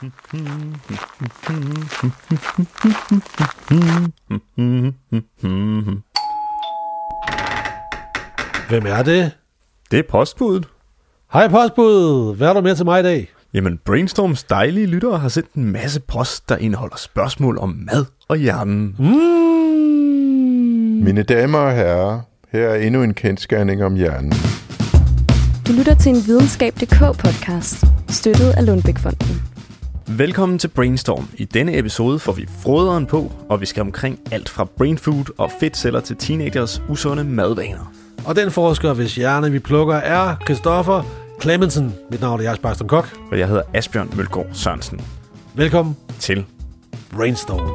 Hvem er det? Det er postbuddet. Hej postbuddet, hvad er der med til mig i dag? Jamen, Brainstorms dejlige lyttere har sendt en masse post, der indeholder spørgsmål om mad og hjernen. Mine damer og herrer, her er endnu en kendsgerning om hjernen. Du lytter til en Videnskab.dk-podcast, støttet af Lundbeck-fonden. Velkommen til Brainstorm. I denne episode får vi froderen på, og vi skal omkring alt fra brainfood og fedtceller til teenagers usunde madvaner. Og den forsker, hvis hjerne vi plukker, er Christoffer Clemmensen. Mit navn er Jens Barston Kok. Og jeg hedder Asbjørn Mølgaard Sørensen. Velkommen til Brainstorm.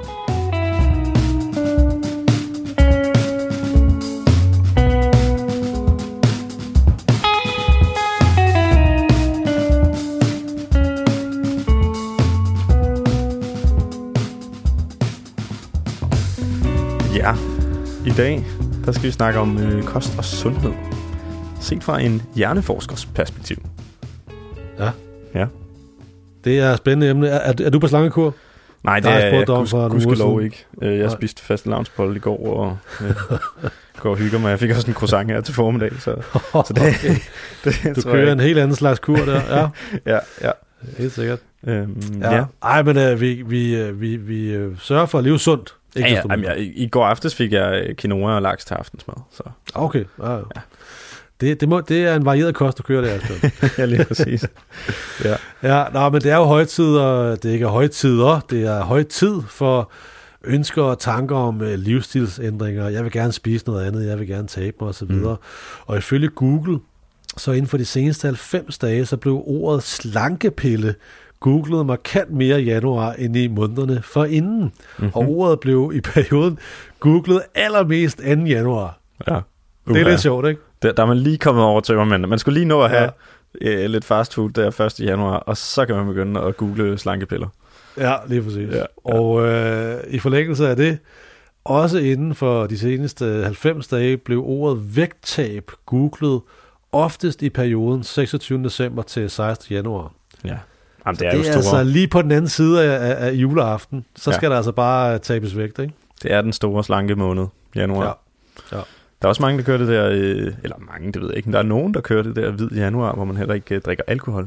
Ja, i dag der skal vi snakke om kost og sundhed. Set fra en hjerneforskers perspektiv. Ja. Det er et spændende emne. Er du på slangekur? Nej, det er jeg gudskelov ikke. Jeg spiste fastelavnsbolle i går og går og hygger mig. Jeg fik også en croissant her til formiddag. Så det, okay. det du kører en helt anden slags kur der. Ja. Helt sikkert. Ja. Ej, men vi sørger for at leve sundt. I går aftes fik jeg quinoa og laks til aftensmad. Så. Okay, ja. Det er en varieret kost, du kører der. Ja, lige præcis. Men det er jo højtider, det er ikke højtider, det er højtid for ønsker og tanker om livsstilsændringer. Jeg vil gerne spise noget andet, jeg vil gerne tabe mig osv. Og ifølge Google, så inden for de seneste 90 dage, så blev ordet slankepille googlet markant mere i januar end i månederne forinden. Mm-hmm. Og ordet blev i perioden googlet allermest 2. januar. Ja. Det er lidt sjovt, ikke? Der er man lige kommet over tømmermænd. Man skulle lige nå at have lidt fast food der 1. januar, og så kan man begynde at google slankepiller. Ja, lige præcis. Ja. Og i forlængelse af det, også inden for de seneste 90 dage, blev ordet vægttab googlet oftest i perioden 26. december til 16. januar. Ja. Jamen, det er jo store. Altså lige på den anden side af juleaften, så skal der altså bare tabes vægt, ikke? Det er den store slanke måned, januar. Ja. Der er også mange, der kører det der, eller mange, det ved jeg ikke, men der er nogen, der kører det der hvid januar, hvor man heller ikke drikker alkohol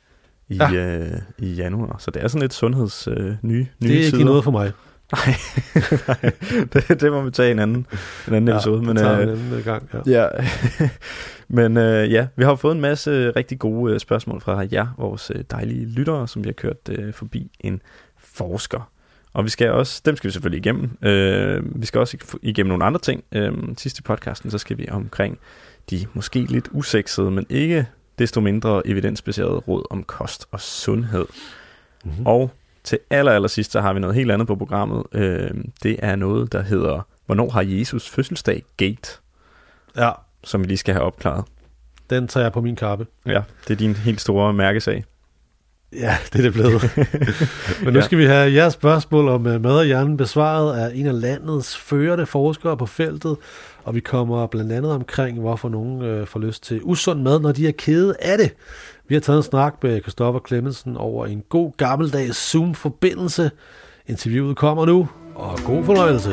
i januar. Så det er sådan lidt sundheds nye det er tider. ikke noget for mig. Nej, det må vi tage en anden episode. Men, en anden gang, Men vi har fået en masse rigtig gode spørgsmål fra jer, vores dejlige lyttere, som vi har kørt forbi en forsker. Og dem skal vi selvfølgelig igennem. Vi skal også igennem nogle andre ting. Sidst i podcasten, så skal vi omkring de måske lidt usexede, men ikke desto mindre evidensbaserede råd om kost og sundhed. Mm-hmm. Og til allersidst, så har vi noget helt andet på programmet. Det er noget, der hedder, hvornår har Jesus fødselsdag gate? Ja. Som vi lige skal have opklaret. Den tager jeg på min kappe. Ja, det er din helt store mærkesag. Ja, det er det blevet. Men nu skal vi have jeres spørgsmål om mad og hjernen besvaret af en af landets førende forskere på feltet, og vi kommer blandt andet omkring, hvorfor nogen får lyst til usund mad, når de er kede af det. Vi har taget en snak med Christoffer Clemmensen over en god gammeldags Zoom-forbindelse. Interviewet kommer nu, og god fornøjelse.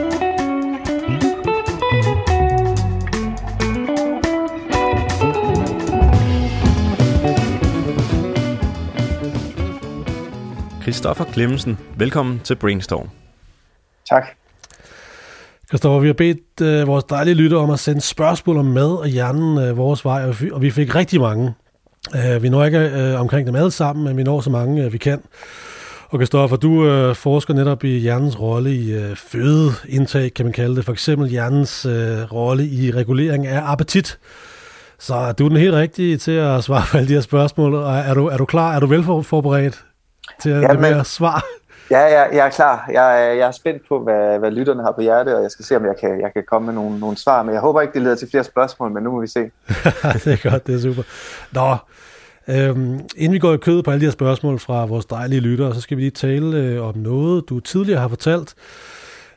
Christoffer Clemmensen, velkommen til Brainstorm. Tak. Christoffer, vi har bedt vores dejlige lytter om at sende spørgsmål om mad og hjernen vores vej, og vi fik rigtig mange. Vi når ikke omkring dem alle sammen, men vi når så mange vi kan. Og Christoffer, du forsker netop i hjernens rolle i fødeindtag, kan man kalde det. For eksempel hjernens rolle i regulering af appetit. Så du er den helt rigtige til at svare på alle de her spørgsmål. Er du klar? Er du velforberedt til at levere svar? Ja, jeg er klar. Jeg er spændt på, hvad lytterne har på hjerte, og jeg skal se, om jeg kan komme med nogle svar. Men jeg håber ikke, det leder til flere spørgsmål, men nu må vi se. Det er godt, det er super. Nå, inden vi går i kød på alle de her spørgsmål fra vores dejlige lyttere, så skal vi lige tale om noget, du tidligere har fortalt.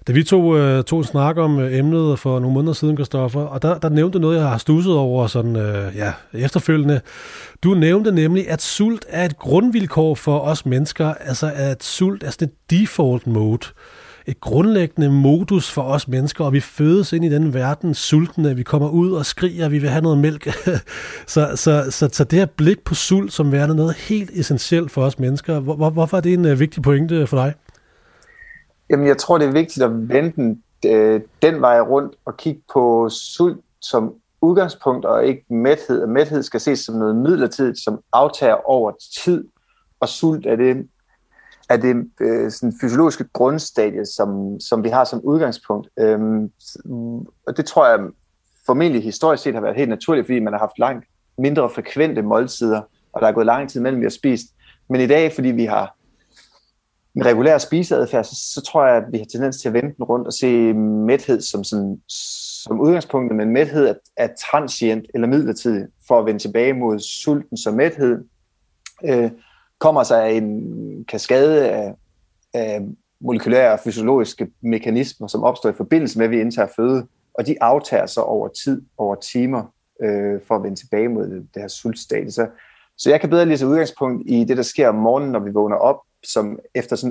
Da vi tog en snak om emnet for nogle måneder siden, Christoffer, og der nævnte noget, jeg har studset over sådan, efterfølgende. Du nævnte nemlig, at sult er et grundvilkår for os mennesker, altså at sult er sådan et default mode, et grundlæggende modus for os mennesker, og vi fødes ind i den verden sultne, vi kommer ud og skriger, vi vil have noget mælk. så det her blik på sult som værende noget helt essentielt for os mennesker, hvorfor er det en vigtig pointe for dig? Jamen, jeg tror, det er vigtigt at vende den vej rundt og kigge på sult som udgangspunkt og ikke mæthed. Og mæthed skal ses som noget midlertidigt, som aftager over tid, og sult er det sådan fysiologiske grundstadie, som vi har som udgangspunkt. Og det tror jeg formentlig historisk set har været helt naturligt, fordi man har haft langt mindre frekvente måltider, og der er gået lang tid mellem vi har spist. Men i dag, fordi vi har en regulær spiseadfærd, så tror jeg, at vi har tendens til at vende den rundt og se mæthed som udgangspunkt, men mæthed er transient eller midlertidig for at vende tilbage mod sulten som mæthed. Kommer sig af en kaskade af molekylære og fysiologiske mekanismer, som opstår i forbindelse med, at vi indtager føde, og de aftager sig over tid, over timer, for at vende tilbage mod det her sultstadie. Så jeg kan bedre lide udgangspunkt i det, der sker om morgenen, når vi vågner op, som efter sådan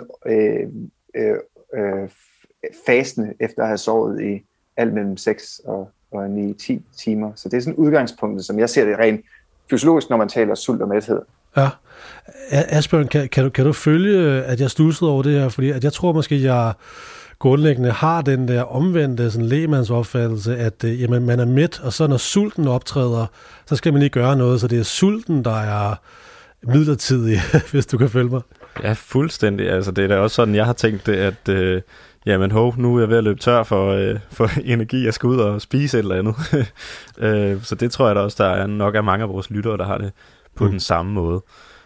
fasten, efter at have sovet i alt mellem 6 og 9-10 timer. Så det er sådan udgangspunktet, som jeg ser det rent fysiologisk, når man taler sult og mæthed. Ja. Asbjørn, kan du følge, at jeg studsede over det her? Fordi at jeg tror måske, jeg grundlæggende har den der omvendte sådan lægemandsopfattelse, at jamen, man er mæt, og så når sulten optræder, så skal man ikke gøre noget, så det er sulten, der er midlertidig, hvis du kan følge mig. Ja, fuldstændig. Altså, det er da også sådan, jeg har tænkt det, at jamen nu er jeg ved at løbe tør for energi, jeg skal ud og spise et eller andet. Så det tror jeg da også, der er nok af mange af vores lyttere, der har det på den samme måde.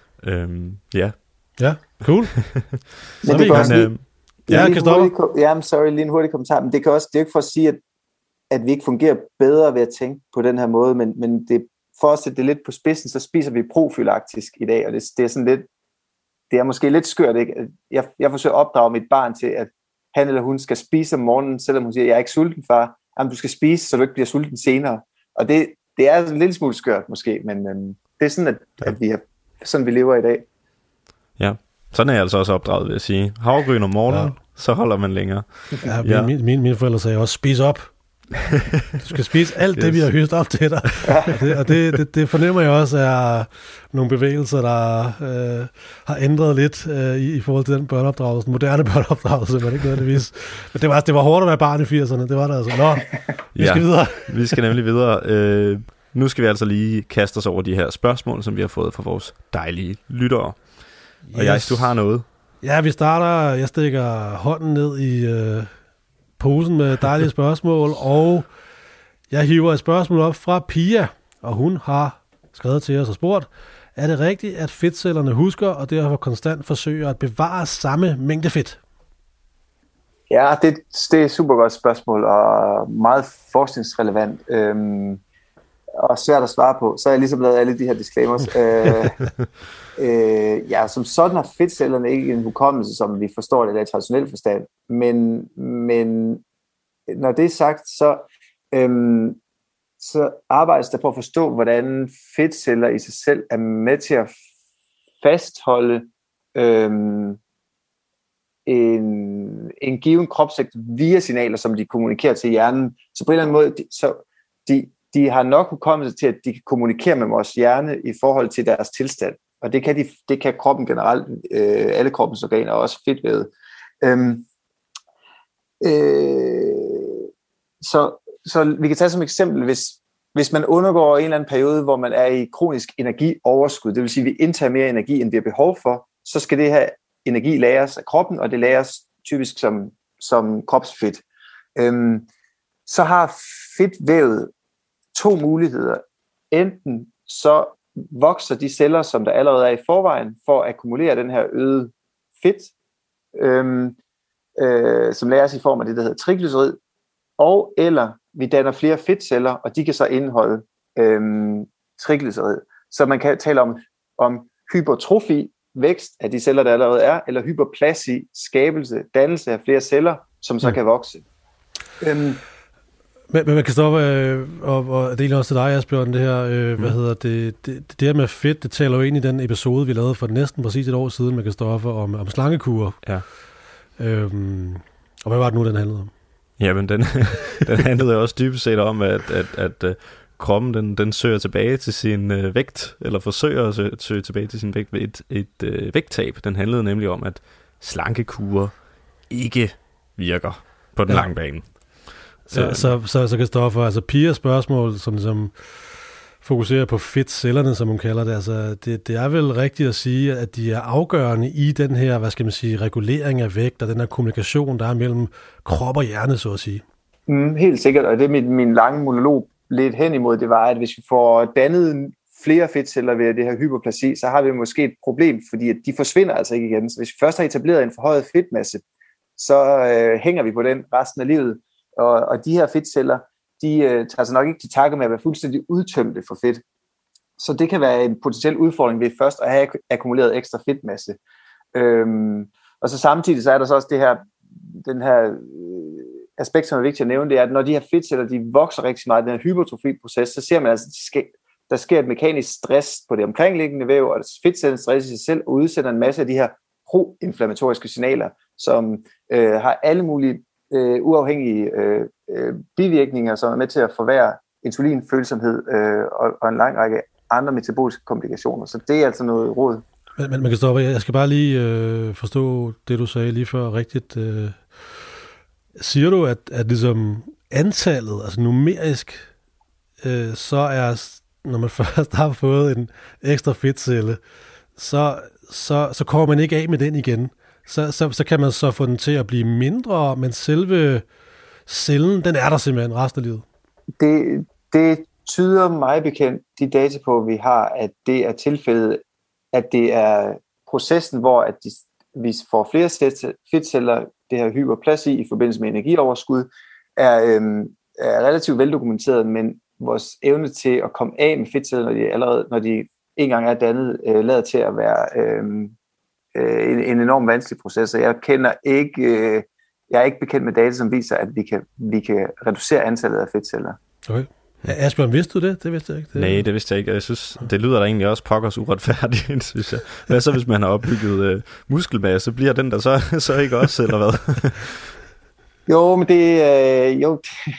Ja. Ja, cool. Men det kan også Christoffer. lige en hurtig kommentar, men det er jo ikke for at sige, at vi ikke fungerer bedre ved at tænke på den her måde, men det for at sætte det lidt på spidsen, så spiser vi profylaktisk i dag, og det er sådan lidt, det er måske lidt skørt, ikke? Jeg forsøger at opdrage mit barn til, at han eller hun skal spise om morgenen, selvom hun siger, jeg er ikke sulten, far. Jamen, du skal spise, så du ikke bliver sulten senere. Og det er en lille smule skørt måske, men det er sådan, sådan vi lever i dag. Ja, sådan er jeg altså også opdraget, vil jeg sige. Havregryn om morgenen, så holder man længere. Ja. Mine forældre sagde også, spis op. Du skal spise alt det, vi har høstet op til dig. Og det fornemmer jeg også er nogle bevægelser, der har ændret lidt i forhold til den børneopdragelse, moderne børneopdragelse, men ikke nødvendigvis. Men det var hårdt at være barn i 80'erne, det var der altså. Nå, vi skal videre. Vi skal nemlig videre. Nu skal vi altså lige kaste os over de her spørgsmål, som vi har fået fra vores dejlige lyttere. Og yes. Du har noget. Ja, vi starter, jeg stikker hånden ned i posen med dejlige spørgsmål, og jeg hiver et spørgsmål op fra Pia, og hun har skrevet til os og spurgt, er det rigtigt, at fedtcellerne husker, og derfor konstant forsøger at bevare samme mængde fedt? Ja, det er et super godt spørgsmål, og meget forskningsrelevant, og svært at svare på. Så har jeg ligesom lavet alle de her disclaimers. Som sådan har fedtcellerne ikke en hukommelse, som vi forstår det i traditionel forstand. Men når det er sagt, så arbejdes der på at forstå, hvordan fedtceller i sig selv er med til at fastholde en given kropsvægt via signaler, som de kommunikerer til hjernen. Så på en eller anden måde, de har nok hukommelse til, at de kan kommunikere med vores hjerne i forhold til deres tilstand. Og det kan kroppen generelt, alle kroppens organer, også fedtvævet. Så vi kan tage som eksempel, hvis man undergår en eller anden periode, hvor man er i kronisk energioverskud, det vil sige, at vi indtager mere energi, end vi har behov for, så skal det her energi lagres af kroppen, og det lagres typisk som kropsfedt. Så har fedtvævet to muligheder. Enten så vokser de celler, som der allerede er i forvejen, for at akkumulere den her øgede fedt, som lagres i form af det, der hedder triglycerid, og eller vi danner flere fedtceller, og de kan så indeholde triglycerid. Så man kan tale om hypertrofi, vækst af de celler, der allerede er, eller hyperplasi, skabelse, dannelse af flere celler, som så kan vokse. Men man kan stoppe, og det er også til dig, Asbjørn, det her, hvad hedder det her med fedt, det taler jo ind i den episode, vi lavede for næsten præcis et år siden med Kristoffer om slangekurer. Ja. Og hvad var det nu, den handlede om? Jamen, den handlede også dybest set om, at kroppen, den søger tilbage til sin vægt, eller forsøger at søge tilbage til sin vægt ved et vægttab. Den handlede nemlig om, at slankekurer ikke virker på den lange bane. Så Kristoffer, altså Pias spørgsmål, som fokuserer på fedtcellerne, som hun kalder det, altså det er vel rigtigt at sige, at de er afgørende i den her, hvad skal man sige, regulering af vægt, og den her kommunikation, der er mellem krop og hjerne, så at sige. Helt sikkert, og det min lange monolog lidt hen imod, det var, at hvis vi får dannet flere fedtceller ved det her hyperplasi, så har vi måske et problem, fordi at de forsvinder altså ikke igen. Så hvis vi først har etableret en forhøjet fedtmasse, så hænger vi på den resten af livet. Og de her fedtceller, de tager sig nok ikke til takke med at være fuldstændig udtømte for fedt. Så det kan være en potentiel udfordring ved først at have akkumuleret ekstra fedtmasse. Og så samtidig så er der så også den her aspekt, som er vigtigt at nævne, det er, at når de her fedtceller, de vokser rigtig meget, den her hypertrofi-proces, så ser man altså, der sker et mekanisk stress på det omkringliggende væv, og fedtcellen stresser sig selv og udsender en masse af de her pro-inflammatoriske signaler, som har alle mulige uafhængige bivirkninger, som er med til at forværre insulinfølsomhed og en lang række andre metaboliske komplikationer. Så det er altså noget råd. Men man kan stoppe. Jeg skal bare lige forstå det, du sagde lige før rigtigt. Siger du, at ligesom antallet, altså numerisk, så er, når man først har fået en ekstra fedtcelle, så kommer man ikke af med den igen. Så kan man så få den til at blive mindre, men selve cellen, den er der simpelthen resten af livet. Det tyder mig bekendt, de data på, vi har, at det er tilfældet, at det er processen, hvor at vi får flere fedtceller, det her hyperplasi i forbindelse med energioverskud, er relativt veldokumenteret, men vores evne til at komme af med fedtceller, når de en gang er dannet, lader til at være en enorm vanskelig proces. Jeg er ikke bekendt med data, som viser, at vi kan reducere antallet af fedtceller. Okay. Asbjørn, vidste du det? Det vidste jeg ikke. Nej, det vidste jeg ikke. Jeg synes, det lyder da egentlig også pokkers uretfærdigt, synes jeg. Hvad så, hvis man har opbygget muskelmasse? Bliver den der så ikke også, eller hvad? Jo, men det er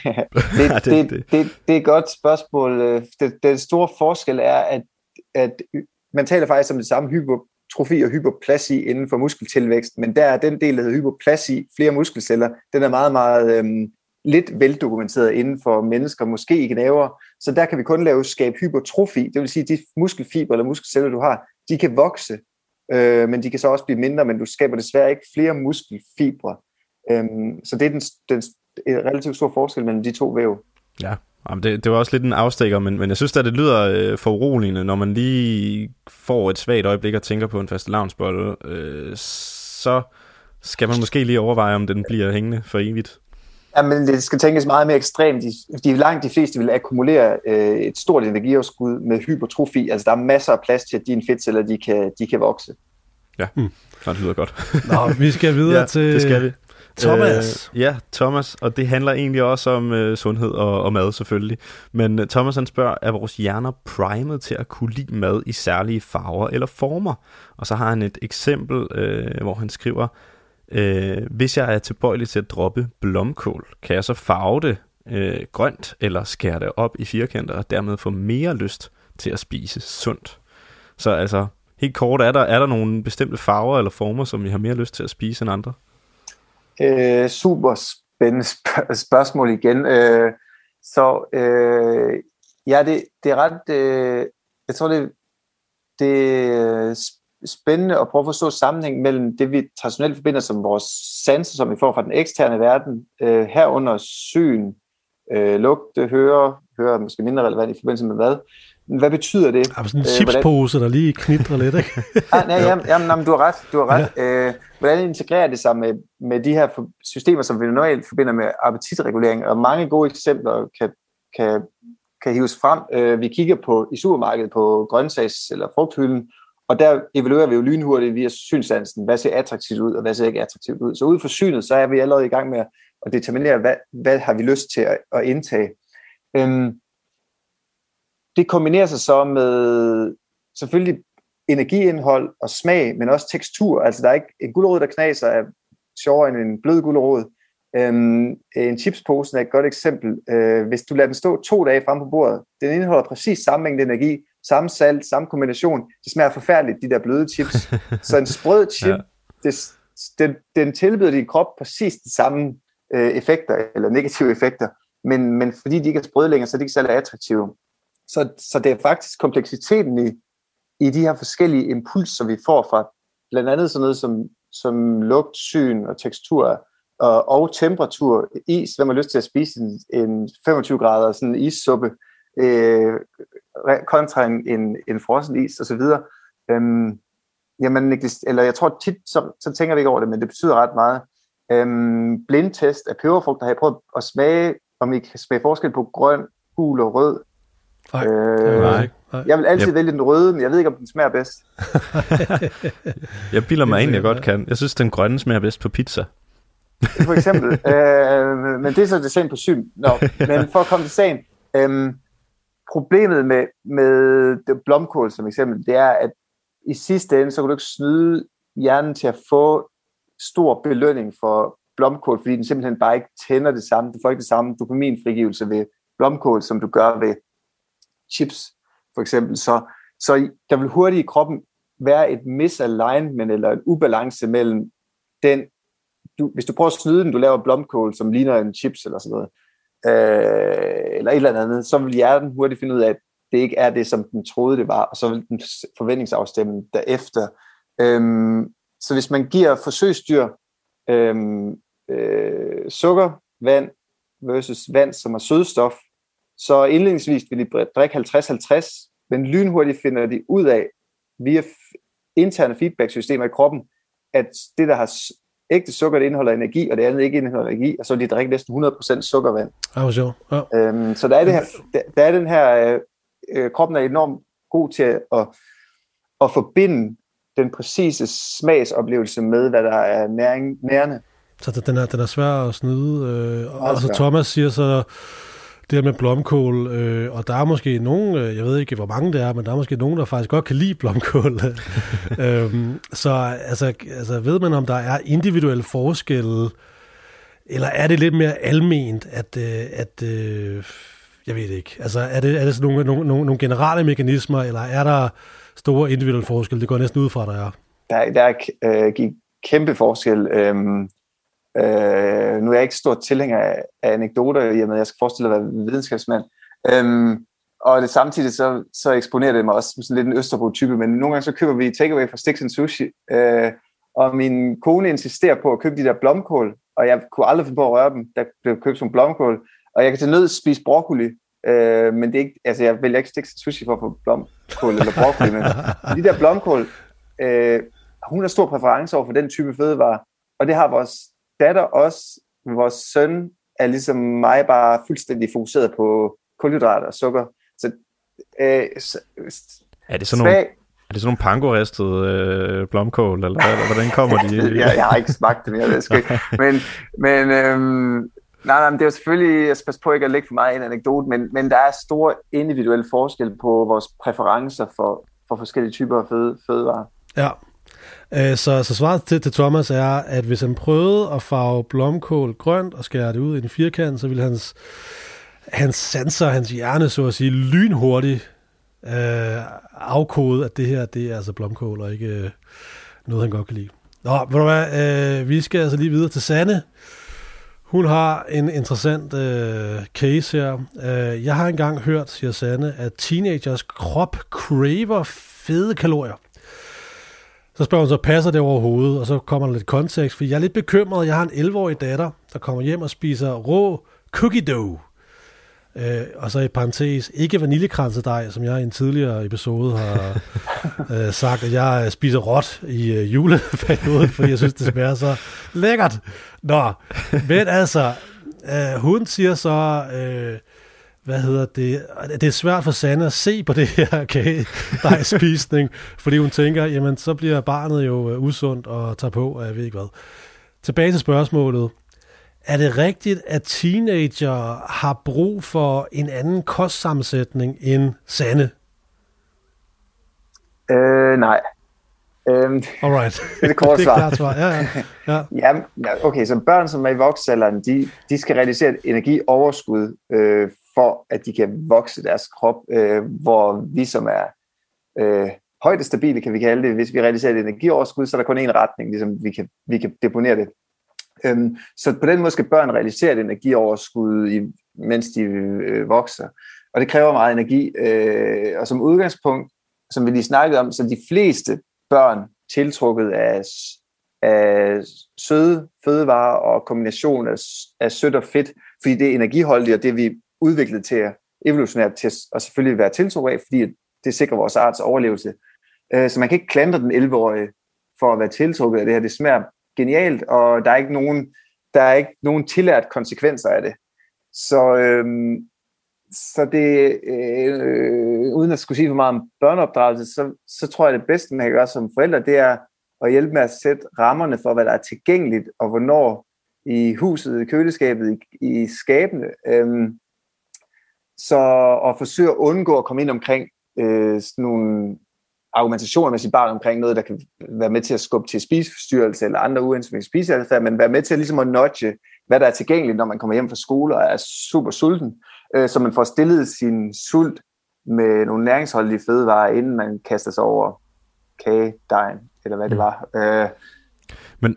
et godt spørgsmål. Den store forskel er, at man taler faktisk om det samme hypertrofi og hyperplasi inden for muskeltilvækst, men der er den del, der hedder hyperplasi, flere muskelceller, den er meget, meget lidt veldokumenteret inden for mennesker, måske i gnavere, så der kan vi kun skabe hypertrofi, det vil sige, at de muskelfibre eller muskelceller, du har, de kan vokse, men de kan så også blive mindre, men du skaber desværre ikke flere muskelfibre. Så det er en relativt stor forskel mellem de to væv. Ja, det var også lidt en afstikker, men jeg synes at det lyder for uroligende, når man lige får et svagt øjeblik og tænker på en fastelavnsbolle, så skal man måske lige overveje, om den bliver hængende for evigt. Ja, men det skal tænkes meget mere ekstremt. Langt de fleste vil akkumulere et stort energioverskud med hypertrofi. Altså der er masser af plads til, at dine fedtceller de kan vokse. Ja, det lyder godt. Nå, vi skal videre til... det skal vi. Thomas. Ja, Thomas, og det handler egentlig også om sundhed og mad selvfølgelig. Men Thomas han spørger, er vores hjerner primet til at kunne lide mad i særlige farver eller former? Og så har han et eksempel, hvor han skriver, hvis jeg er tilbøjelig til at droppe blomkål, kan jeg så farve det grønt eller skære det op i firkanter og dermed få mere lyst til at spise sundt? Så altså, helt kort, er der nogle bestemte farver eller former, som I har mere lyst til at spise end andre? Super spændende spørgsmål igen. Ja, det er ret... jeg tror, det er spændende at prøve at forstå sammenhæng mellem det, vi traditionelt forbinder som vores sanser, som vi får fra den eksterne verden, herunder syn, lugte, høre er måske mindre relevant i forbindelse med hvad. Hvad betyder det? Sådan en chipspose, der lige knitrer lidt, ikke? Jamen, du har ret. Ja. Hvordan integrerer det sig med de her systemer, som vi normalt forbinder med appetitregulering? Og mange gode eksempler kan hives frem. Vi kigger i supermarkedet på grøntsags- eller frugthylden, Og der evaluerer vi jo lynhurtigt via synssansen, hvad ser attraktivt ud, og hvad ser ikke attraktivt ud. Så ud fra synet, så er vi allerede i gang med at determinere, hvad har vi lyst til at indtage. Det kombinerer sig så med selvfølgelig energiindhold og smag, men også tekstur. Altså der er ikke en gulerod, der knaser, er sjovere end en blød gulerod. En chipspose er et godt eksempel. Hvis du lader den stå 2 dage frem på bordet, den indeholder præcis samme mængde energi, samme salt, samme kombination. Det smager forfærdeligt, de der bløde chips. Så en sprød chip, den tilbyder din krop præcis de samme effekter, eller negative effekter, men fordi de ikke er sprøde længere, så er de ikke særlig attraktive. Så det er faktisk kompleksiteten i de her forskellige impulser, vi får fra blandt andet sådan noget som lugt, syn og tekstur og temperatur. Is, hvem har lyst til at spise en 25 grader sådan en issuppe kontra en frossen is og så videre. Jeg tror tit, så tænker vi ikke over det, men det betyder ret meget. Blindtest af peberfrugter, har jeg prøvet at smage, om I kan smage forskel på grøn, gul og rød. Nej. Jeg vil altid vælge den røde, men jeg ved ikke, om den smager bedst. Jeg bilder mig egentlig, jeg godt kan. Jeg synes, den grønne smager bedst på pizza. For eksempel. Men det er så det same på syn. Men for at komme til sagen, problemet med blomkål som eksempel, det er, at i sidste ende, så kan du ikke snyde hjernen til at få stor belønning for blomkål, fordi den simpelthen bare ikke tænder det samme. Du får ikke det samme dopaminfrigivelse ved blomkål, som du gør ved chips, for eksempel. Så der vil hurtigt i kroppen være et misalignment, eller en ubalance mellem den, hvis du prøver at snyde den, du laver blomkål, som ligner en chips eller sådan noget, eller et eller andet, så vil hjernen hurtigt finde ud af, at det ikke er det, som den troede, det var, og så vil den forventningsafstemme derefter. Så hvis man giver forsøgsdyr sukker, vand versus vand, som er sødestof, så indledningsvis vil de drikke 50-50, men lynhurtigt finder de ud af, via interne feedback-systemer i kroppen, at det, der har ægte sukker, det indeholder energi, og det andet ikke indeholder energi, og så vil de drikke næsten 100% sukkervand. Så der er det her, der er den her kroppen er enormt god til at forbinde den præcise smagsoplevelse med, hvad der er nærende. Så den er svær at snyde. Og så Thomas siger så, det her med blomkål, og der er måske nogen, jeg ved ikke, hvor mange det er, men der er måske nogen, der faktisk godt kan lide blomkål. Så altså, ved man, om der er individuelle forskelle, eller er det lidt mere alment, at jeg ved ikke, altså er det sådan nogle generelle mekanismer, eller er der store individuelle forskelle? Det går næsten ud fra, der er. Der er kæmpe forskel. Nu er jeg ikke stor tilhænger af anekdoter, i og med, at jeg skal forestille at være videnskabsmand. Og det, samtidig så eksponerer det mig også som sådan lidt en Østerbro-type, men nogle gange så køber vi takeaway fra Sticks and Sushi, og min kone insisterer på at købe de der blomkål, og jeg kunne aldrig finde på at røre dem. Der blev købt som blomkål, og jeg kan til nød spise broccoli, men det er ikke, altså jeg vælger ikke Sticks and Sushi for at få blomkål eller broccoli, men de der blomkål, hun har stor præference over for den type fødevare, og det har vores datter også. Vores søn er ligesom mig bare fuldstændig fokuseret på kulhydrater og sukker. Så er det sådan nogle panko-ristede blomkål, eller hvordan kommer de? Jeg har ikke smagt dem, jeg ved sgu ikke. Men nej, det er jo selvfølgelig, jeg skal passe på ikke at lægge for meget en anekdote, men der er store individuelle forskel på vores præferencer for forskellige typer af fødevarer. Ja. Så svaret til Thomas er, at hvis han prøvede at farve blomkål grønt og skære det ud i en firkant, så ville hans sanser, hans hjerne, så at sige, lynhurtigt afkode, at det her, det er altså blomkål, og ikke noget, han godt kan lide. Nå, ved du hvad, vi skal altså lige videre til Sanne. Hun har en interessant case her. Jeg har engang hørt, siger Sanne, at teenagers krop craver fede kalorier. Så spørger hun så, passer det overhovedet? Og så kommer der lidt kontekst, for jeg er lidt bekymret. Jeg har en 11-årig datter, der kommer hjem og spiser rå cookie dough. Og så i parentes, ikke vaniljekransedej, som jeg i en tidligere episode har sagt, at jeg spiser råt i juleperioden, fordi jeg synes, det smager så lækkert. Nå, men altså, hun siger så, det er svært for Sanne at se på det her kagedejspisning, fordi hun tænker, jamen så bliver barnet jo usundt og tager på, og jeg ved ikke hvad. Tilbage til spørgsmålet. Er det rigtigt, at teenager har brug for en anden kostsammensætning end Sanne? Nej. Alright. Det er det korte svar. Klart svar. Ja. Ja, okay, så børn, som er i voksalderen, de skal realisere et energioverskud, for at de kan vokse deres krop, hvor vi, som er højdestabile, kan vi kalde det, hvis vi realiserer et energioverskud, så er der kun en retning, ligesom vi kan deponere det. Så på den måde skal børn realisere et energioverskud, mens de vokser. Og det kræver meget energi. Og som udgangspunkt, som vi lige snakkede om, så de fleste børn tiltrukket af søde fødevarer og kombination af sødt og fedt, fordi det er energiholdigt, og det er vi udviklet til evolutionært til at selvfølgelig være tiltrukket af, fordi det sikrer vores arts overlevelse. Så man kan ikke klandre den 11-årige for at være tiltrukket af det her. Det smager genialt, og der er ikke nogen tillært konsekvenser af det. Så det, uden at skulle sige for meget om børneopdragelse, så tror jeg, det bedste, man kan gøre som forældre, det er at hjælpe med at sætte rammerne for, hvad der er tilgængeligt, og hvornår i huset, i køleskabet, i skabene. Så at forsøge at undgå at komme ind omkring sådan nogle argumentationer med sit barn omkring noget, der kan være med til at skubbe til spiseforstyrrelse eller andre uønskede spiseadfærd, men være med til ligesom at nudge, hvad der er tilgængeligt, når man kommer hjem fra skole og er super sulten, så man får stillet sin sult med nogle næringsholdige fødevarer, inden man kaster sig over kagedejen, eller hvad det var. Men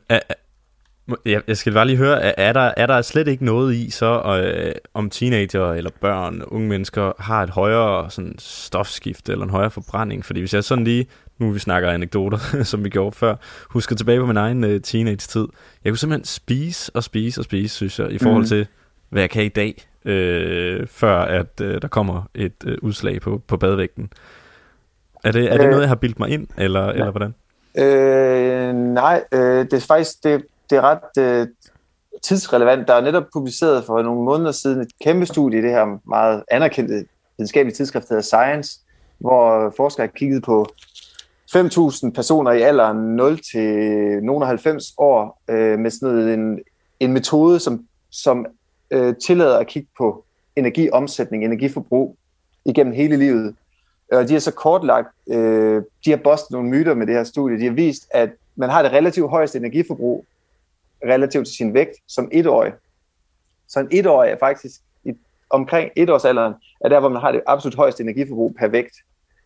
jeg skal bare lige høre, er der slet ikke noget i så, om teenager eller børn, unge mennesker, har et højere sådan, stofskifte eller en højere forbrænding? Fordi hvis jeg sådan lige, nu vi snakker anekdoter, som vi gjorde før, husker tilbage på min egen teenage-tid, jeg kunne simpelthen spise, synes jeg, i forhold til, hvad jeg kan i dag, før at der kommer et udslag på badevægten. Er det noget, jeg har bildt mig ind, eller hvordan? Nej, det er faktisk... Det er ret tidsrelevant. Der er netop publiceret for nogle måneder siden et kæmpe studie i det her meget anerkendte videnskabelige tidsskrift, der hedder Science, hvor forskere har kigget på 5.000 personer i alderen 0 til nogen 90 år med sådan noget, en metode, som tillader at kigge på energiomsætning, energiforbrug igennem hele livet. Og de har så kortlagt, de har bustet nogle myter med det her studie. De har vist, at man har det relativt højeste energiforbrug relativt til sin vægt som 1-årig. Så en 1-årig er faktisk omkring 1-årsalderen, er der, hvor man har det absolut højeste energiforbrug per vægt.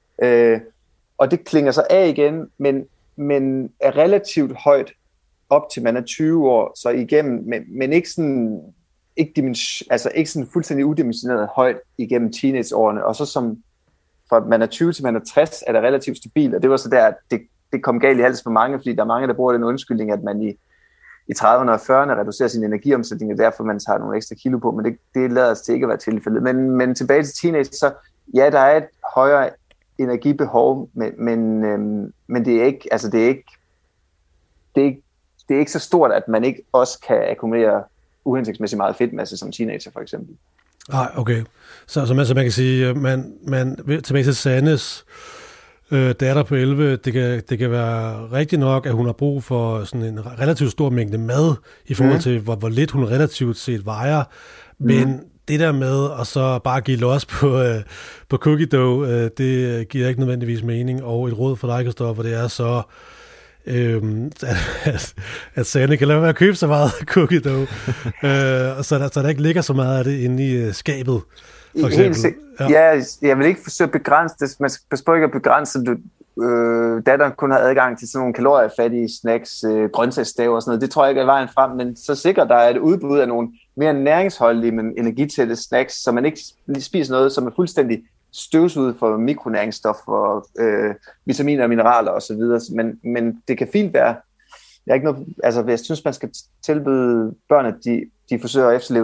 Og det klinger så af igen, men er relativt højt op til man er 20 år, så igennem, men ikke sådan, ikke sådan fuldstændig udimensioneret højt igennem teenageårene, og så som fra man er 20 til man er 60, er det relativt stabilt, og det var så der, at det kom galt i hals for mange, fordi der er mange, der bruger den undskyldning, at man i 30'erne og 40'erne reducerer sin energiomsætning, og derfor man tager nogle ekstra kilo på, men det lader sig til ikke at være tilfældet. Men tilbage til teenage, så ja, der er et højere energibehov, men det er ikke, altså det er ikke så stort, at man ikke også kan akkumulere uhensigtsmæssigt meget fedtmasse som teenager for eksempel. Nej, okay. Så man kan sige, man tilbage til Sannes datter på 11, det kan være rigtigt nok, at hun har brug for sådan en relativt stor mængde mad, i forhold til, hvor lidt hun relativt set vejer. Men det der med at så bare give los på cookie dough, det giver ikke nødvendigvis mening. Og et råd for dig, Christoffer, det er så, at Sanne kan lade være at købe så meget cookie dough, så der ikke ligger så meget af det inde i skabet. For eksempel. Ja, jeg vil ikke forsøge at begrænse det. Man skal passe på ikke at begrænse, at datteren kun har adgang til sådan nogle kaloriefattige snacks, grøntsagsstave og sådan noget. Det tror jeg ikke er vejen frem, men så sikkert der er et udbud af nogle mere næringsholdige, men energitætte snacks, så man ikke spiser noget, som er fuldstændig støvsuget for mikronæringsstoffer, vitaminer og mineraler osv. Men det kan fint være. Jeg synes, man skal tilbyde børn, at de forsøger at efterleve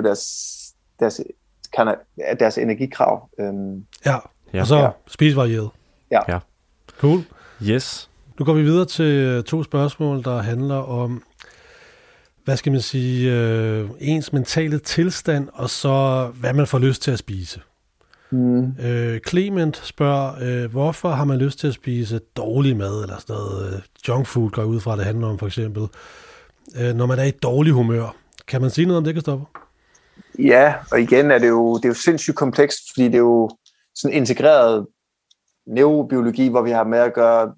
deres energikrav. Ja, og så spisevarierede. Ja. Cool. Yes. Nu går vi videre til 2 spørgsmål, der handler om, hvad skal man sige, ens mentale tilstand, og så hvad man får lyst til at spise. Clement spørger, hvorfor har man lyst til at spise dårlig mad, eller sådan noget junk food, går ud fra, det handler om for eksempel, når man er i dårlig humør. Kan man sige noget om det, Christoffer? Ja, og igen er det jo sindssygt komplekst, fordi det er jo sådan integreret neurobiologi, hvor vi har med at gøre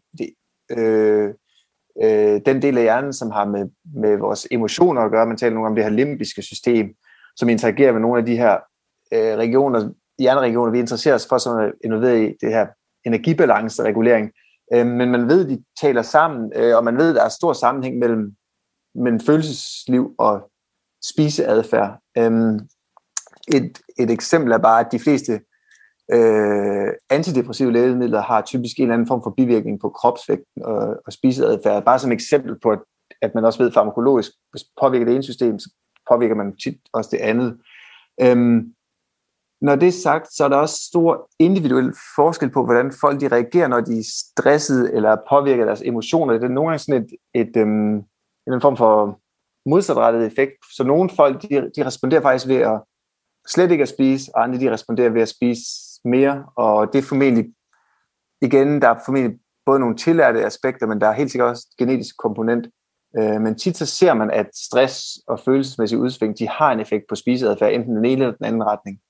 den del af hjernen, som har med vores emotioner at gøre. Man taler nogle om det her limbiske system, som interagerer med nogle af de her hjerneregioner, vi interesserer os for, som er involveret i det her energibalanceregulering. Men man ved, de taler sammen, og man ved, der er stor sammenhæng mellem følelsesliv og spiseadfærd. Et eksempel er bare, at de fleste antidepressive lægemidler har typisk en eller anden form for bivirkning på kropsvægten og spiseadfærd. Bare som eksempel på, at man også ved farmakologisk, hvis påvirker det ene system, så påvirker man tit også det andet. Når det er sagt, så er der også stor individuel forskel på, hvordan folk de reagerer, når de er stressede eller påvirker deres emotioner. Det er nogle gange sådan en form for modsatrettet effekt. Så nogle folk, de responderer faktisk ved at slet ikke at spise, og andre de responderer ved at spise mere. Og det er formentlig, igen, der er formentlig både nogle tillærte aspekter, men der er helt sikkert også et genetisk komponent. Men tit så ser man, at stress og følelsesmæssig udsving, de har en effekt på spiseadfærd, enten den ene eller den anden retning.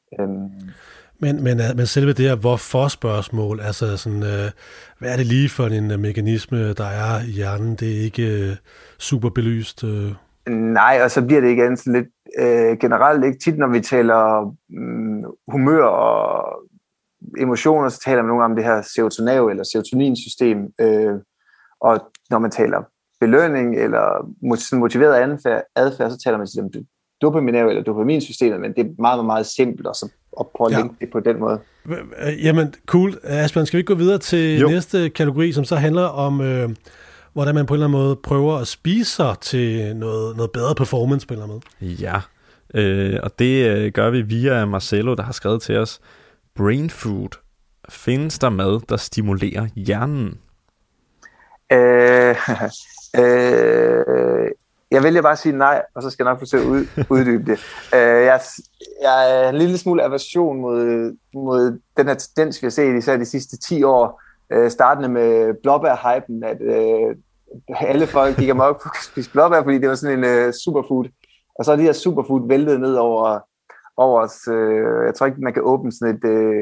Men selve det her hvorfor-spørgsmål, altså sådan, hvad er det lige for en mekanisme, der er i hjernen? Det er ikke super belyst. Nej, og så bliver det igen sådan lidt generelt ikke tit, når vi taler humør og emotioner, så taler man nogle gange om det her serotonin- eller serotoninsystem, og når man taler belønning eller motiveret adfærd, så taler man om dopaminav eller dopaminsystemet, men det er meget, meget simpelt at prøve at linke det på den måde. Jamen, cool. Asbjørn, skal vi gå videre til næste kategori, som så handler om, hvordan man på en eller anden måde prøver at spise sig til noget bedre performance på en eller anden måde? Ja, og det gør vi via Marcelo, der har skrevet til os, brain food. Findes der mad, der stimulerer hjernen? Jeg vælger bare at sige nej, og så skal jeg nok forsøge at uddybe det. Jeg er en lille smule aversion mod den her tendens, vi har set især de sidste 10 år, startende med blåbær-hypen, at alle folk gik amok på at spise blåbær, fordi det var sådan en superfood. Og så er de her superfood væltet ned over os. Jeg tror ikke, man kan åbne sådan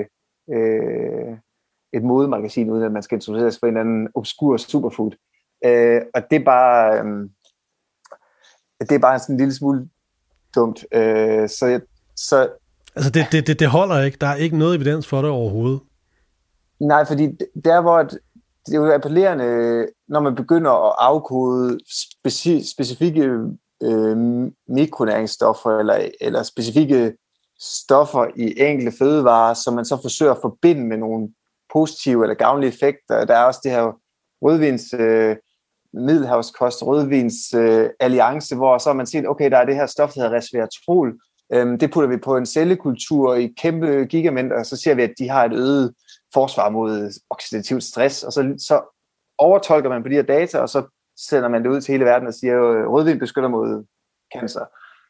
et modemagasin, uden at man skal introduceres for en eller anden obskur superfood. Og det er bare... Det er bare sådan en lille smule dumt. Altså det holder ikke. Der er ikke noget evidens for det overhovedet. Nej, fordi der hvor det er jo appellerende, når man begynder at afkode specifikke mikronæringsstoffer eller specifikke stoffer i enkelte fødevarer, som man så forsøger at forbinde med nogle positive eller gavnlige effekter. Der er også det her rødvins middelhavskost, rødvins alliance, hvor så har man set, okay, der er det her stof, der hedder resveratrol. Det putter vi på en cellekultur i kæmpe gigamængder, og så ser vi, at de har et øget forsvar mod oxidativt stress, og så overtolker man på de her data, og så sender man det ud til hele verden og siger, at rødvin beskytter mod cancer.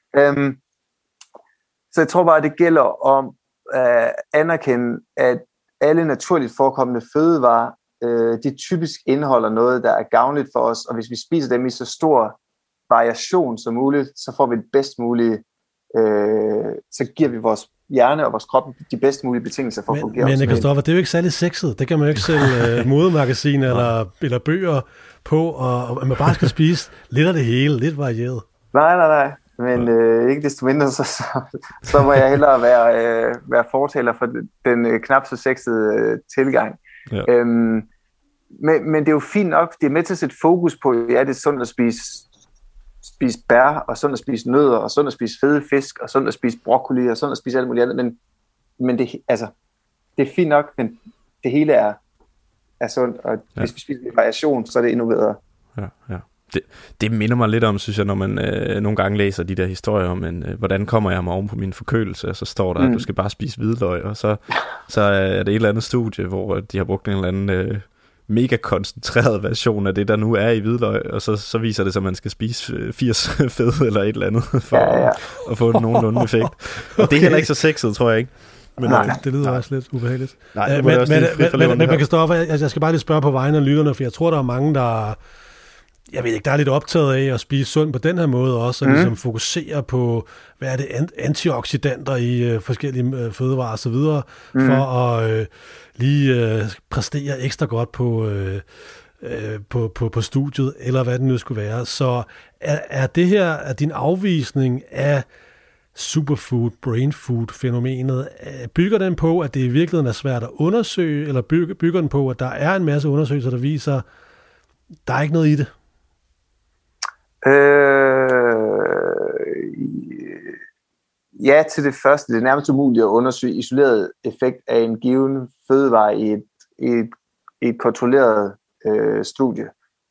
Så jeg tror bare, at det gælder om at anerkende, at alle naturligt forekommende fødevarer, de typisk indeholder noget, der er gavnligt for os, og hvis vi spiser dem i så stor variation som muligt, så får vi det bedst mulige, så giver vi vores hjerne og vores krop de bedst mulige betingelser for at fungere. Men Christoffer, det er jo ikke særlig sexet. Det kan man jo ikke sælge modemagasiner eller bøger på, og man bare skal spise lidt af det hele, lidt varieret. Nej. Men ikke desto mindre, så må jeg hellere være fortaler for den knap så sexede tilgang. Ja. Men det er jo fint nok, det er med til at sætte fokus på, det er sundt at spise bær, og sundt at spise nødder, og sundt at spise fede fisk, og sundt at spise broccoli, og sundt at spise alt muligt andet, men det er fint nok, men det hele er sundt, og hvis vi spiser variation, så er det endnu bedre. Ja. Det minder mig lidt om, synes jeg, når man nogle gange læser de der historier om, hvordan kommer jeg mig oven på min forkølelse, og så står der, at du skal bare spise hvidløg, og så er det et eller andet studie, hvor de har brugt en eller anden mega koncentreret version af det, der nu er i hvidløg, og så viser det sig, at man skal spise 80 fede eller et eller andet, for at få en nogenlunde effekt. Og det er heller ikke så sexet, tror jeg ikke. Men det lyder også lidt ubehageligt. Nej, men Kristoffer, jeg skal bare lige spørge på vegne af lytterne, for jeg tror, der er mange, der der er lidt optaget af at spise sundt på den her måde også, og ligesom fokusere på, hvad er det, antioxidanter i forskellige fødevarer og så videre, for at lige præstere ekstra godt på studiet, eller hvad det nu skulle være. Så er det her, er din afvisning af superfood, brain food fænomenet, bygger den på, at det i virkeligheden er svært at undersøge, eller bygger den på, at der er en masse undersøgelser, der viser, der er ikke noget i det? Ja, til det første. Det er nærmest umuligt at undersøge isoleret effekt af en given fødevare i et kontrolleret studie.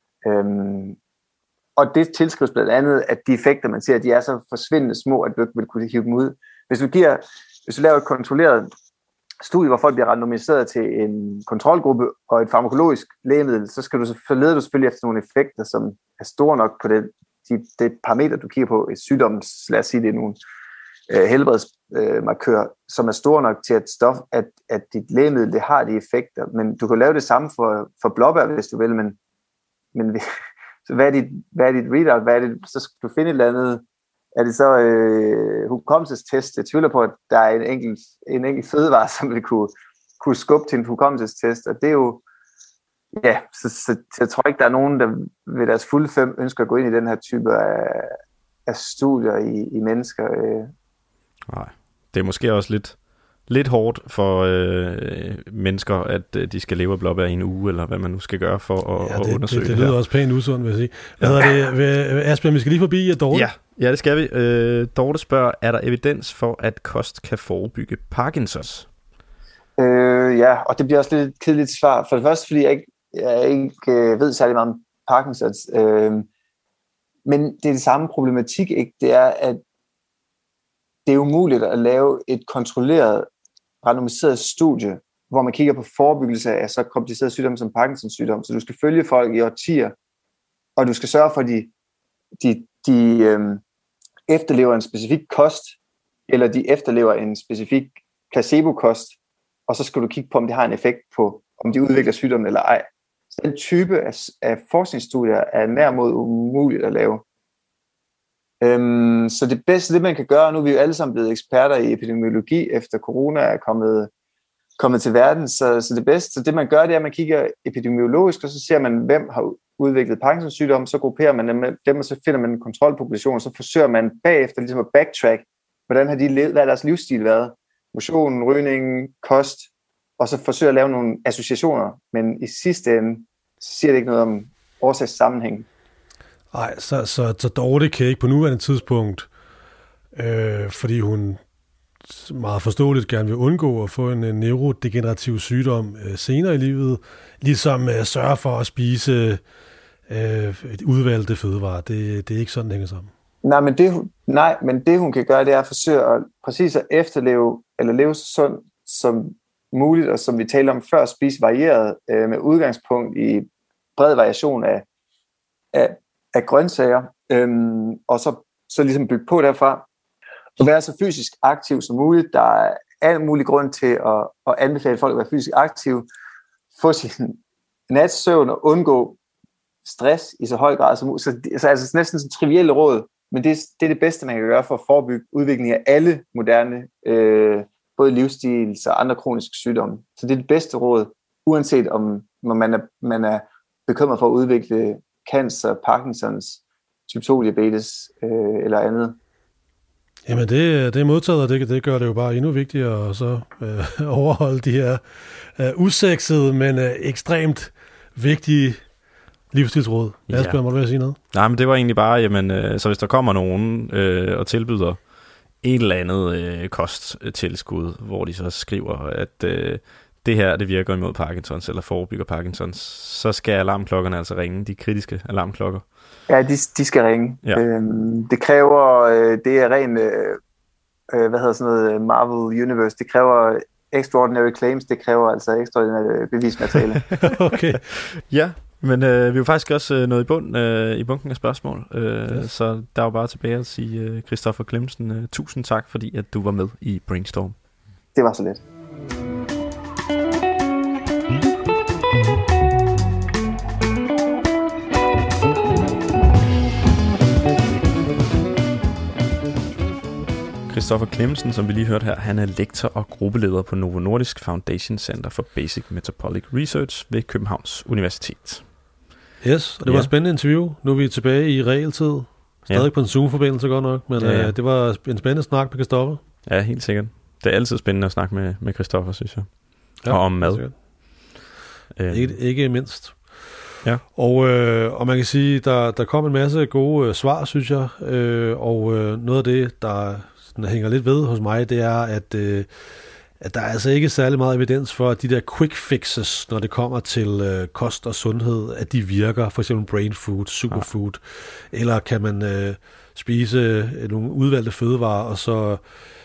Og det tilskrives blandt andet, at de effekter, man ser, de er så forsvindende små, at du ikke vil kunne hive dem ud. Hvis du laver et kontrolleret studie, hvor folk bliver randomiseret til en kontrolgruppe og et farmakologisk lægemiddel, så leder du selvfølgelig efter nogle effekter, som er store nok på det parameter, du kigger på, et sygdoms, lad os sige, det er nogle helbredsmarkører, som er store nok til at dit lægemiddel, det har de effekter. Men du kan lave det samme for blåbær, hvis du vil, men så hvad er dit readout? Så skal du finde et eller andet. Er det så hukommelsestest? Jeg tvivler på, at der er en enkelt fødevare, som vil kunne skubbe til en hukommelsestest, og det er jo, ja, så jeg tror ikke, der er nogen, der ved deres fulde 5 ønsker at gå ind i den her type af studier i mennesker. Nej, det er måske også lidt hårdt for mennesker, at de skal leve af blåbær i en uge, eller hvad man nu skal gøre for at undersøge det. Det lyder også pænt usundt, vil jeg sige. Hvad hedder det? Asbjørn, vi skal lige forbi Dorte. Ja, det skal vi. Dorte spørger, er der evidens for, at kost kan forebygge Parkinsons? Ja, og det bliver også lidt et kedeligt svar. For det første, fordi jeg ikke ved særlig meget om Parkinsons. Men det er det samme problematik, ikke? Det er, at det er umuligt at lave et kontrolleret, randomiseret studie, hvor man kigger på forebyggelse af så kompliceret sygdom som Parkinsons sygdom. Så du skal følge folk i årtier, og du skal sørge for, at de efterlever en specifik kost, eller de efterlever en specifik placebo-kost, og så skal du kigge på, om det har en effekt på, om de udvikler sygdommen eller ej. Så den type af forskningsstudier er nærmod umuligt at lave. Så det bedste, det man kan gøre, nu er vi jo alle sammen blevet eksperter i epidemiologi, efter corona er kommet til verden, så det bedste, så det man gør, det er, at man kigger epidemiologisk, og så ser man, hvem har udviklet Parkinsons sygdom, så grupperer man dem, og så finder man en kontrolpopulation, og så forsøger man bagefter ligesom at backtrack, hvordan har de levet, hvad har deres livsstil været, motion, rygning, kost, og så forsøger at lave nogle associationer, men i sidste ende, så siger det ikke noget om årsagssammenhæng. Nej, så Dorte kan ikke på nuværende tidspunkt, fordi hun meget forståeligt gerne vil undgå at få en neurodegenerativ sygdom senere i livet, ligesom sørge for at spise udvalgte fødevarer. Det er ikke sådan, det hænger sammen. Men det hun kan gøre, det er at forsøge præcis at efterleve, eller leve så sundt som muligt, og som vi talte om før, spise varieret med udgangspunkt i bred variation af grøntsager, og så ligesom bygge på derfra, og være så fysisk aktiv som muligt. Der er al mulig grund til at anbefale folk at være fysisk aktive, få sin natsøvn og undgå stress i så høj grad som muligt. Så altså næsten sådan trivielle råd, men det er det bedste, man kan gøre for at forebygge udviklingen af alle moderne, både livsstils og andre kroniske sygdomme. Så det er det bedste råd, uanset om man er bekymret for at udvikle cancer, Parkinsons, type 2-diabetes eller andet. Jamen det er modtaget, og det gør det jo bare endnu vigtigere at så overholde de her usexede, men ekstremt vigtige livsstilsråd. Asbjørn, må du sige noget? Nej, men det var egentlig bare, så hvis der kommer nogen og tilbyder et eller andet kosttilskud, hvor de så skriver, at det her, det virker imod Parkinsons, eller forebygger Parkinsons, så skal alarmklokkerne altså ringe, de kritiske alarmklokker. Ja, de skal ringe. Ja. Det kræver, det er ren, hvad hedder sådan noget, Marvel Universe, det kræver extraordinary claims, det kræver altså ekstraordinært bevismateriale. Okay. Ja, men vi er jo faktisk også nået i bunken af spørgsmål, så der er jo bare tilbage at sige, Christoffer Clemmensen, tusind tak, fordi at du var med i Brainstorm. Det var så let. Christoffer Clemmensen, som vi lige hørte her, han er lektor og gruppeleder på Novo Nordisk Foundation Center for Basic Metabolic Research ved Københavns Universitet. Yes, og det var et spændende interview. Nu er vi tilbage i realtid. Stadig på en Zoom-forbindelse godt nok, men det var en spændende snak med Christoffer. Ja, helt sikkert. Det er altid spændende at snakke med Christoffer, synes jeg. Ja, og om mad. Ikke mindst. Ja. Og man kan sige, der kom en masse gode svar, synes jeg. Og noget af det, der hænger lidt ved hos mig, det er, at der er altså ikke særlig meget evidens for, at de der quick fixes, når det kommer til kost og sundhed, at de virker. For eksempel brain food, superfood. Eller kan man spise nogle udvalgte fødevarer, og så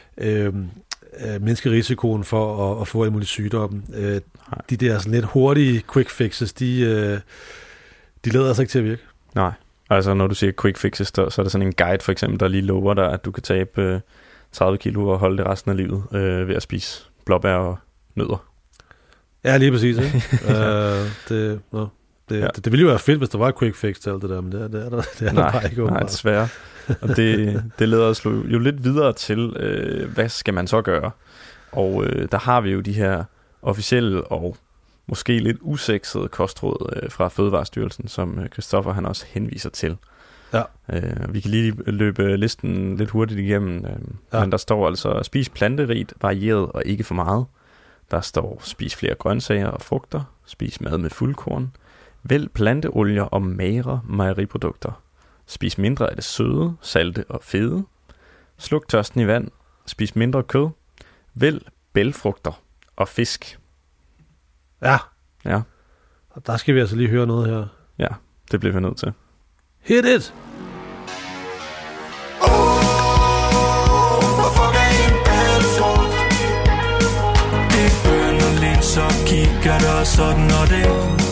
mindske risikoen for at få alle mulige sygdomme. De der sådan lidt hurtige quick fixes, de lader altså ikke til at virke. Nej, altså når du siger quick fixes, så er der sådan en guide for eksempel, der lige lover dig, at du kan tabe 30 kilo og holde det resten af livet ved at spise blåbær og nødder. Ja, lige præcis. Ikke? Det ville jo være fedt, hvis der var et quick fix til alt det der, men det er der bare ikke. Nej, desværre. Og det leder os jo lidt videre til, hvad skal man så gøre? Og der har vi jo de her officielle og måske lidt usexede kostråd fra Fødevarestyrelsen, som Christoffer han også henviser til. Ja. Vi kan lige løbe listen lidt hurtigt igennem, men der står altså, spis planterigt, varieret og ikke for meget. Der står, spis flere grøntsager og frugter, spis mad med fuldkorn, vælg planteolier og magre mejeriprodukter, spis mindre af det søde, salte og fede, sluk tørsten i vand, spis mindre kød, vælg bælgfrugter og fisk. Ja. Og der skal vi altså lige høre noget her. Ja, det bliver vi nødt til. Hit it! Så kigger der sådan og det.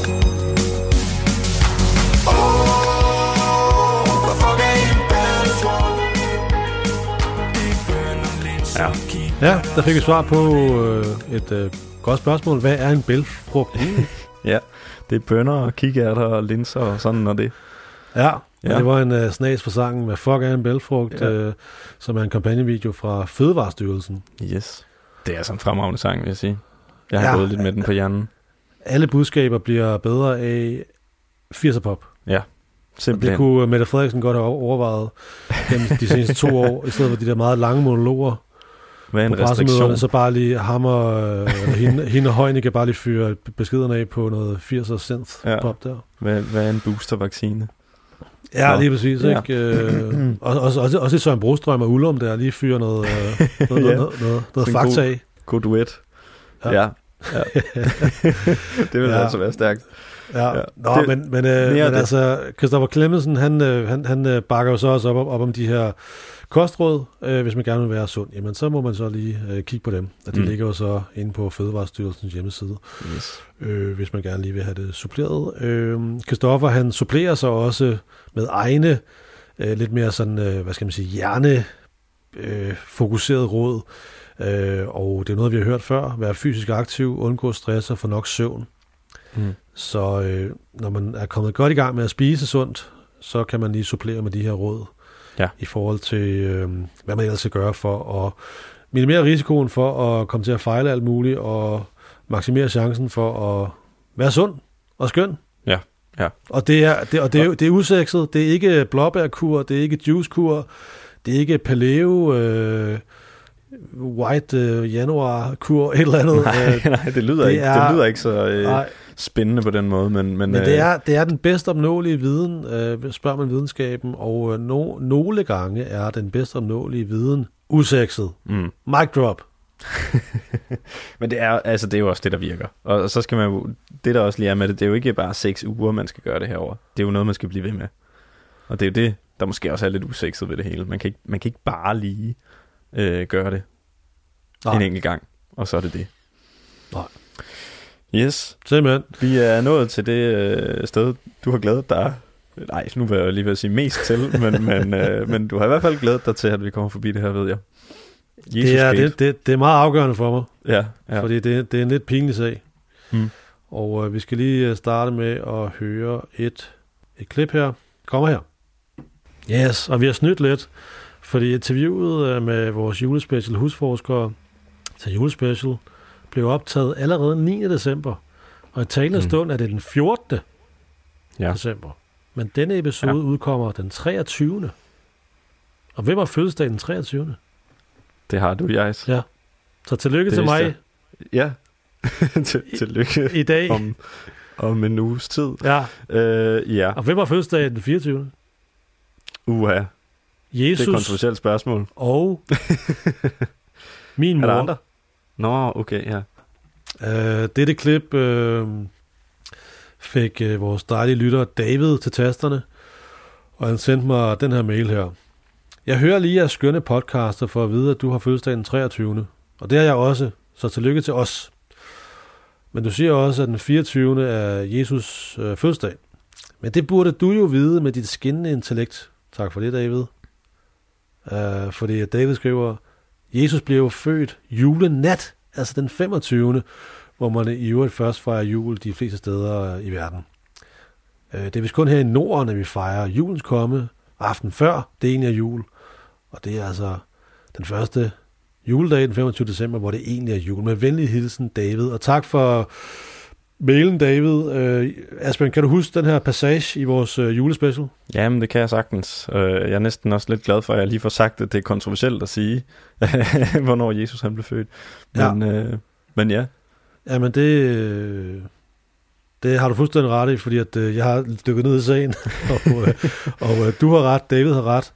Ja, der fik vi svar på et godt spørgsmål. Hvad er en bælgfrugt? Ja, det er bønner og kikærter og linser og sådan og det. Ja. Det var en snas for sangen med Fuck er en bælgfrugt, som er en kampagnevideo fra Fødevarestyrelsen. Yes. Det er sådan en fremragende sang, vil jeg sige. Jeg har gået lidt med den på hjernen. Alle budskaber bliver bedre af 80'er pop. Ja, simpelthen. Og det kunne Mette Frederiksen godt have overvejet gennem de seneste 2 år, i stedet for de der meget lange monologer. Hvad er en restriktion? Så bare lige hende og Højnike bare lige fyre beskederne af på noget 80'er synth pop der. Hvad er en boostervaccine? Ja, lige præcis. Ja. Ikke? Også i Søren Brostrøm og Ullum der lige fyre noget fakta af. God duet. Ja. Det vil altså være stærkt. Ja. Nå, men altså, Christoffer Clemmensen, han bakker jo så også op om de her kostråd, hvis man gerne vil være sund. Jamen, så må man så lige kigge på dem. Og de ligger jo så inde på Fødevarestyrelsens hjemmeside, hvis man gerne lige vil have det suppleret. Christoffer, han supplerer så også med egne, lidt mere sådan, hvad skal man sige, hjernefokuseret råd. Og det er noget, vi har hørt før. Være fysisk aktiv, undgå stress og få nok søvn. Så når man er kommet godt i gang med at spise sundt, så kan man lige supplere med de her råd i forhold til, hvad man ellers skal gøre for at minimere risikoen for at komme til at fejle alt muligt og maksimere chancen for at være sund og skøn. Ja. Og det er usekset. Det er ikke blåbærkur, det er ikke juicekur, det er ikke paleo, white januar-kur, et eller andet. Nej, det lyder ikke så spændende på den måde. Men det er den bedst opnåelige viden, spørger man videnskaben, og nogle gange er den bedst opnåelige viden usekset. Mic drop. Men det er jo også det, der virker. Og så skal man jo, det der også lige er med det er jo ikke bare 6 uger, man skal gøre det herover. Det er jo noget, man skal blive ved med. Og det er jo det, der måske også er lidt usekset ved det hele. Man kan ikke bare lige gøre det en enkelt gang, og så er det det. Nej. Yes. Simpelthen. Vi er nået til det sted, du har glædet dig. Nej, nu vil jeg lige ved at sige mest til, men du har i hvert fald glædet dig til, at vi kommer forbi det her, ved jeg. Det er meget afgørende for mig, Ja. fordi det er en lidt pinlig sag. Mm. Og vi skal lige starte med at høre et klip her. Kommer her. Yes, og vi har snydt lidt, fordi interviewet med vores julespecial husforskere til julespecial blev optaget allerede 9. december. Og i talende stund er det den 14. december. Men denne episode udkommer den 23. Og hvem har fødselsdag den 23. Det har du, Jais. Ja. Så tillykke til mig. Ja. Tillykke i dag. Om en uges tid. Ja. Ja. Og hvem har fødselsdag den 24. Uha. Jesus. Det er et kontroversielt spørgsmål. Og min mor. Er der andre? Nå, okay, ja. Dette klip fik vores dejlige lytter David til tasterne, og han sendte mig den her mail her. Jeg hører lige af skønne podcaster for at vide, at du har fødselsdag den 23. Og det er jeg også, så tillykke til os. Men du siger også, at den 24. er Jesus fødselsdag. Men det burde du jo vide med dit skinnende intellekt. Tak for det, David. Fordi David skriver, Jesus blev jo født julenat, altså den 25. hvor man i øvrigt først fejrer jul de fleste steder i verden. Det er vist kun her i Norden, at vi fejrer julens komme aften før det egentlig er jul. Og det er altså den første juledag, den 25. december, hvor det egentlig er jul. Med venlig hilsen, David. Og tak for mailen, David. Asbjørn, kan du huske den her passage i vores julespecial? Jamen, det kan jeg sagtens. Jeg er næsten også lidt glad for, at jeg lige får sagt, at det er kontroversielt at sige, hvornår Jesus han blev født. Men ja. Jamen, det har du fuldstændig ret i, fordi at, jeg har dykket ned i sagen, og du har ret, David har ret.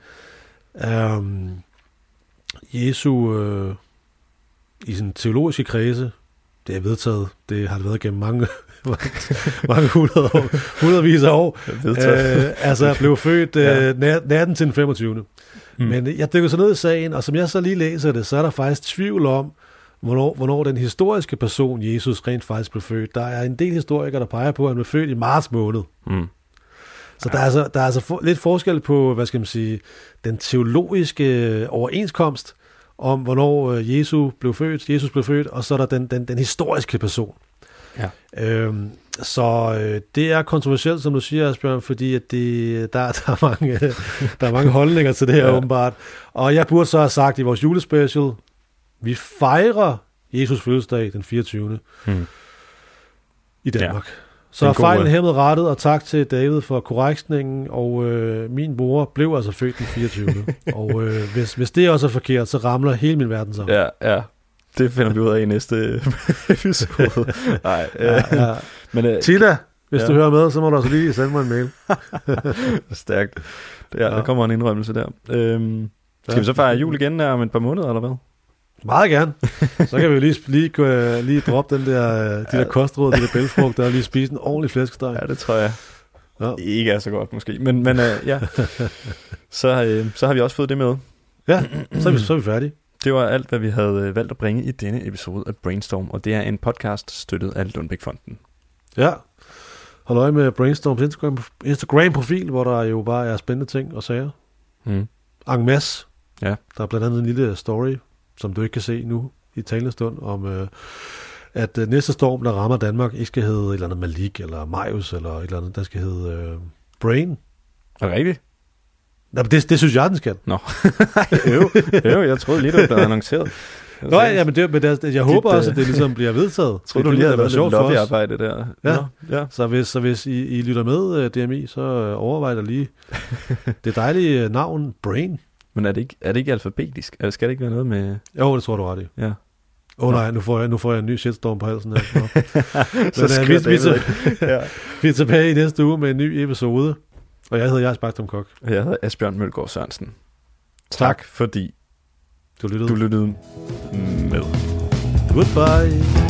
Jesu i sin teologiske kredse, det er vedtaget, det har det været gennem mange hundredvis af år, altså blev født natten til den 25. Men jeg dykker så ned i sagen, og som jeg så lige læser det, så er der faktisk tvivl om, hvornår den historiske person, Jesus, rent faktisk blev født. Der er en del historikere, der peger på, at han blev født i marts måned. Så der er altså lidt forskel på, hvad skal man sige, den teologiske overenskomst om, hvornår Jesus blev født, og så er der den historiske person. Ja. Så det er kontroversielt, som du siger, Asbjørn, fordi at der er mange holdninger til det her åbenbart. Og jeg burde så have sagt i vores julespecial, vi fejrer Jesus fødselsdag den 24. I Danmark. Så fejlen hermed rettet, og tak til David for korrektionen, og min mor blev altså født den 24. Og hvis det også er forkert, så ramler hele min verden sammen. Ja. Det finder vi ud af i næste episode. Nej. Men, Tina, hvis du hører med, så må du også lige sende mig en mail. Stærkt. Der kommer en indrømmelse der. Skal vi så fejre jul igen om et par måneder, eller hvad? Meget gerne. Så kan vi jo lige droppe de der kostråd, de der bælgfrugter, og lige spise en ordentlig flæskesteg. Ja, det tror jeg ikke er så godt måske. Men ja, så har vi også fået det med. Ja, så er vi færdige. Det var alt, hvad vi havde valgt at bringe i denne episode af Brainstorm, og det er en podcast støttet af Lundbæk-fonden. Ja, hold øje med Brainstorms Instagram-profil, hvor der jo bare er spændende ting og sager. En masse. Ja. Der er blandt andet en lille story, som du ikke kan se nu i talende stund, om at næste storm, der rammer Danmark, ikke skal hedde et eller andet Malik, eller Marius, eller et eller andet, der skal hedde Brain. Er det rigtigt? Nå, det synes jeg, den skal. Nå. jo, jeg troede lige, det blev annonceret. Nå, ja, men jeg håber også, at det ligesom bliver vedtaget. Tror du lige, at det var lidt lobbyarbejde der? Ja. Så hvis I lytter med, DMI, så overvej dig lige det dejlige navn Brain. Men er det ikke alfabetisk? Skal det ikke være noget med... Jo, det tror du ret i. Ja. Nej, nu får jeg en ny shitstorm på halsen her. Vi er tilbage i næste uge med en ny episode. Og jeg hedder Jais Bagdom Kok. Og jeg hedder Asbjørn Mølgaard Sørensen. Tak fordi du lyttede med. Goodbye.